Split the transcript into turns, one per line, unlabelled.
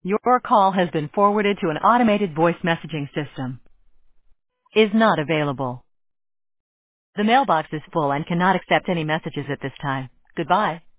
Your call has been forwarded to an automated voice messaging system. Is not available. The mailbox is full and cannot accept any messages at this time. Goodbye.